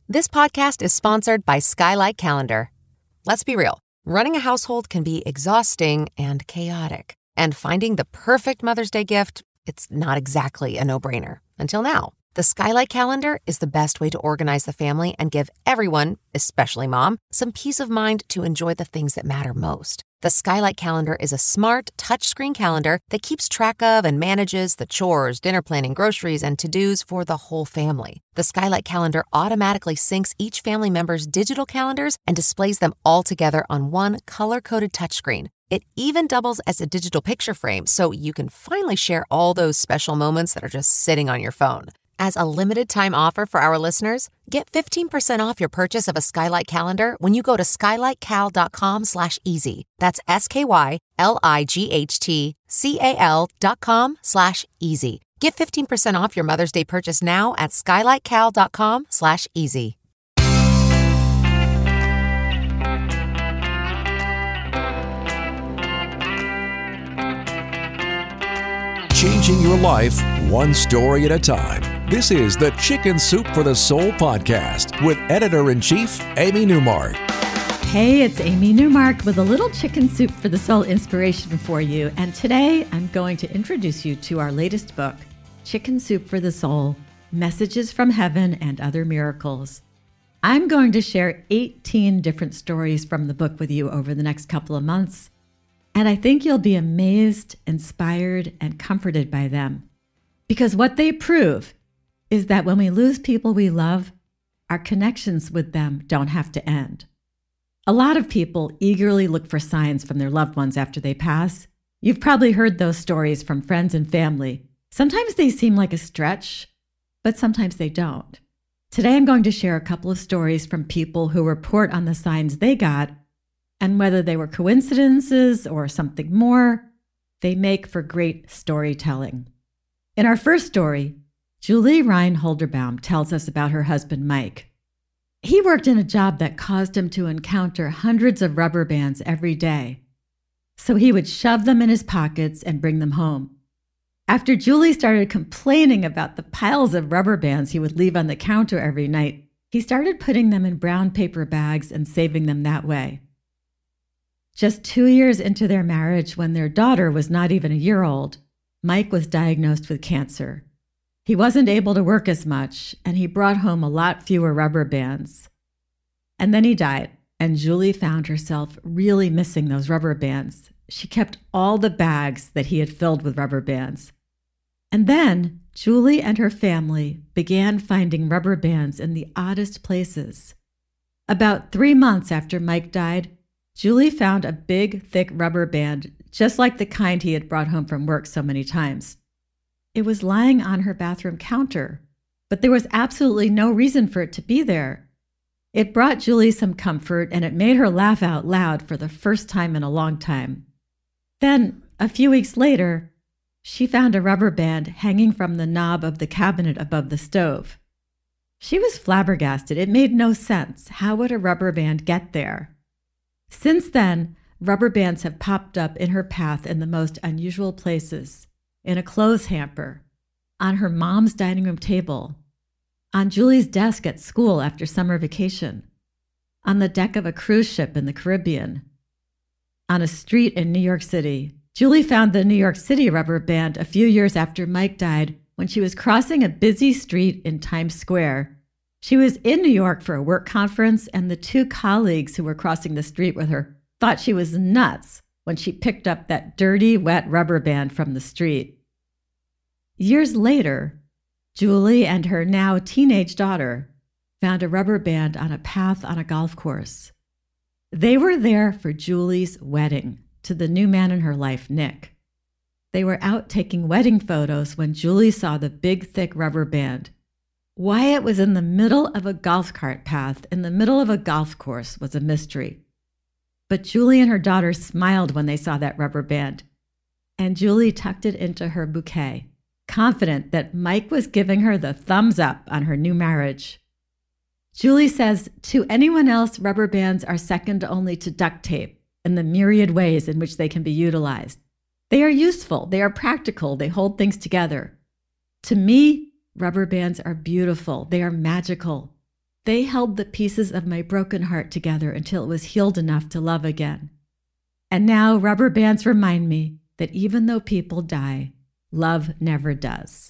This podcast is sponsored by Skylight Calendar. Let's be real. Running a household can be exhausting and chaotic. And finding the perfect Mother's Day gift, it's not exactly a no-brainer. Until now. The Skylight Calendar is the best way to organize the family and give everyone, especially mom, some peace of mind to enjoy the things that matter most. The Skylight Calendar is a smart, touchscreen calendar that keeps track of and manages the chores, dinner planning, groceries, and to-dos for the whole family. The Skylight Calendar automatically syncs each family member's digital calendars and displays them all together on one color-coded touchscreen. It even doubles as a digital picture frame, so you can finally share all those special moments that are just sitting on your phone. As a limited-time offer for our listeners, get 15% off your purchase of a Skylight Calendar when you go to skylightcal.com/easy. That's SKYLIGHTCAL.com/easy. Get 15% off your Mother's Day purchase now at skylightcal.com/easy. Changing your life one story at a time. This is the Chicken Soup for the Soul podcast with Editor-in-Chief Amy Newmark. Hey, it's Amy Newmark with a little Chicken Soup for the Soul inspiration for you. And today I'm going to introduce you to our latest book, Chicken Soup for the Soul, Messages from Heaven and Other Miracles. I'm going to share 18 different stories from the book with you over the next couple of months. And I think you'll be amazed, inspired, and comforted by them. Because what they prove is that when we lose people we love, our connections with them don't have to end. A lot of people eagerly look for signs from their loved ones after they pass. You've probably heard those stories from friends and family. Sometimes they seem like a stretch, but sometimes they don't. Today I'm going to share a couple of stories from people who report on the signs they got, and whether they were coincidences or something more, they make for great storytelling. In our first story, Julie Ryan Holderbaum tells us about her husband, Mike. He worked in a job that caused him to encounter hundreds of rubber bands every day. So he would shove them in his pockets and bring them home. After Julie started complaining about the piles of rubber bands he would leave on the counter every night, he started putting them in brown paper bags and saving them that way. Just 2 years into their marriage, when their daughter was not even a year old, Mike was diagnosed with cancer. He wasn't able to work as much, and he brought home a lot fewer rubber bands. And then he died, and Julie found herself really missing those rubber bands. She kept all the bags that he had filled with rubber bands. And then Julie and her family began finding rubber bands in the oddest places. About 3 months after Mike died, Julie found a big, thick rubber band, just like the kind he had brought home from work so many times. It was lying on her bathroom counter, but there was absolutely no reason for it to be there. It brought Julie some comfort, and it made her laugh out loud for the first time in a long time. Then, a few weeks later, she found a rubber band hanging from the knob of the cabinet above the stove. She was flabbergasted. It made no sense. How would a rubber band get there? Since then, rubber bands have popped up in her path in the most unusual places. In a clothes hamper, on her mom's dining room table, on Julie's desk at school after summer vacation, on the deck of a cruise ship in the Caribbean, on a street in New York City. Julie found the New York City rubber band a few years after Mike died when she was crossing a busy street in Times Square. She was in New York for a work conference, and the 2 colleagues who were crossing the street with her thought she was nuts when she picked up that dirty, wet rubber band from the street. Years later, Julie and her now teenage daughter found a rubber band on a path on a golf course. They were there for Julie's wedding to the new man in her life, Nick. They were out taking wedding photos when Julie saw the big, thick rubber band. Why it was in the middle of a golf cart path in the middle of a golf course was a mystery. But Julie and her daughter smiled when they saw that rubber band, and Julie tucked it into her bouquet, confident that Mike was giving her the thumbs up on her new marriage. Julie says, to anyone else, rubber bands are second only to duct tape in the myriad ways in which they can be utilized. They are useful, they are practical, they hold things together. To me, rubber bands are beautiful, they are magical. They held the pieces of my broken heart together until it was healed enough to love again. And now rubber bands remind me that even though people die, love never does.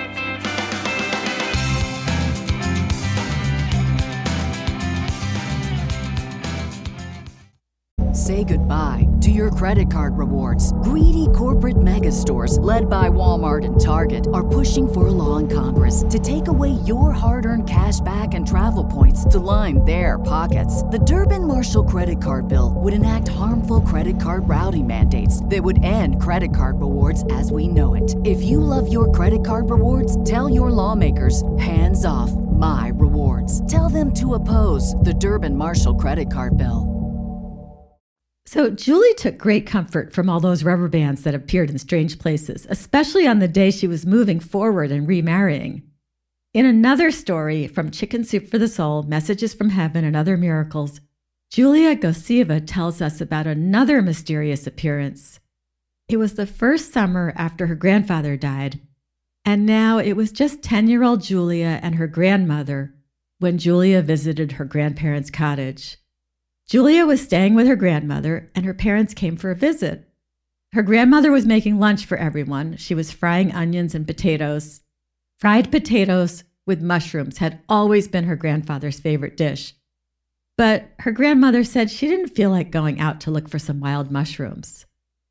Say goodbye to your credit card rewards. Greedy corporate mega stores, led by Walmart and Target, are pushing for a law in Congress to take away your hard-earned cash back and travel points to line their pockets. The Durbin-Marshall credit card bill would enact harmful credit card routing mandates that would end credit card rewards as we know it. If you love your credit card rewards, tell your lawmakers, hands off my rewards. Tell them to oppose the Durbin-Marshall credit card bill. So Julie took great comfort from all those rubber bands that appeared in strange places, especially on the day she was moving forward and remarrying. In another story from Chicken Soup for the Soul, Messages from Heaven and Other Miracles, Julia Gosieva tells us about another mysterious appearance. It was the first summer after her grandfather died, and now it was just 10-year-old Julia and her grandmother when Julia visited her grandparents' cottage. Julia was staying with her grandmother, and her parents came for a visit. Her grandmother was making lunch for everyone. She was frying onions and potatoes. Fried potatoes with mushrooms had always been her grandfather's favorite dish. But her grandmother said she didn't feel like going out to look for some wild mushrooms.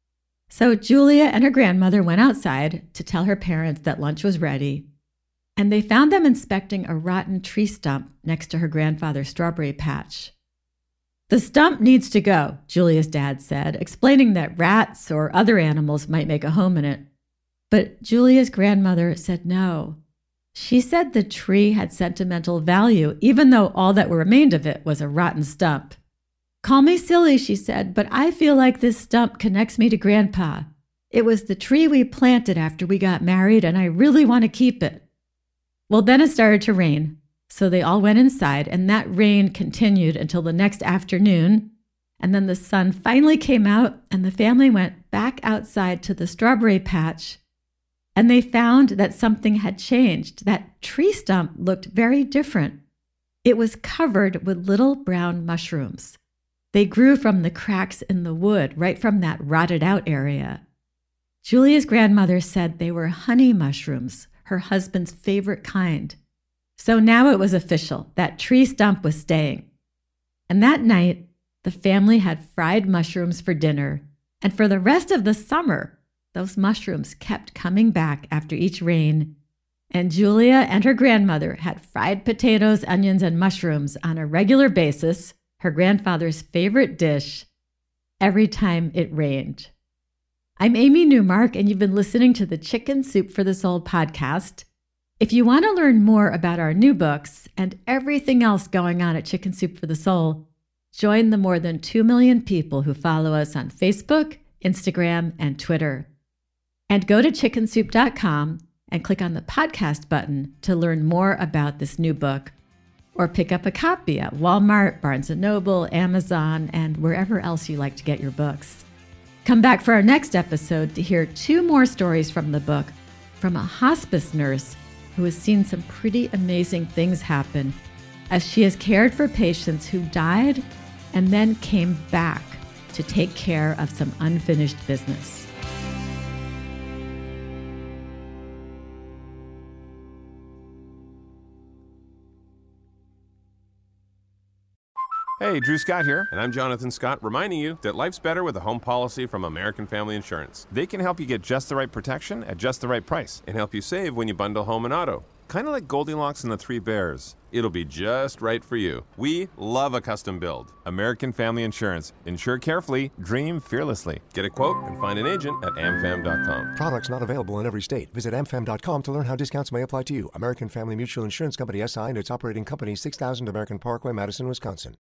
So Julia and her grandmother went outside to tell her parents that lunch was ready, and they found them inspecting a rotten tree stump next to her grandfather's strawberry patch. "The stump needs to go," Julia's dad said, explaining that rats or other animals might make a home in it. But Julia's grandmother said no. She said the tree had sentimental value, even though all that remained of it was a rotten stump. "Call me silly," she said, "but I feel like this stump connects me to Grandpa. It was the tree we planted after we got married, and I really want to keep it." Well, then it started to rain. So they all went inside, and that rain continued until the next afternoon. And then the sun finally came out, and the family went back outside to the strawberry patch. And they found that something had changed. That tree stump looked very different. It was covered with little brown mushrooms. They grew from the cracks in the wood, right from that rotted out area. Julia's grandmother said they were honey mushrooms, her husband's favorite kind. So now it was official. That tree stump was staying. And that night, the family had fried mushrooms for dinner. And for the rest of the summer, those mushrooms kept coming back after each rain. And Julia and her grandmother had fried potatoes, onions, and mushrooms on a regular basis, her grandfather's favorite dish, every time it rained. I'm Amy Newmark, and you've been listening to the Chicken Soup for the Soul podcast. If you want to learn more about our new books and everything else going on at Chicken Soup for the Soul, join the more than 2 million people who follow us on Facebook, Instagram, and Twitter. And go to chickensoup.com and click on the podcast button to learn more about this new book, or pick up a copy at Walmart, Barnes & Noble, Amazon, and wherever else you like to get your books. Come back for our next episode to hear 2 more stories from the book from a hospice nurse who has seen some pretty amazing things happen as she has cared for patients who died and then came back to take care of some unfinished business. Hey, Drew Scott here, and I'm Jonathan Scott, reminding you that life's better with a home policy from American Family Insurance. They can help you get just the right protection at just the right price and help you save when you bundle home and auto. Kind of like Goldilocks and the Three Bears. It'll be just right for you. We love a custom build. American Family Insurance. Insure carefully, dream fearlessly. Get a quote and find an agent at amfam.com. Products not available in every state. Visit amfam.com to learn how discounts may apply to you. American Family Mutual Insurance Company, SI, and its operating company, 6000 American Parkway, Madison, Wisconsin.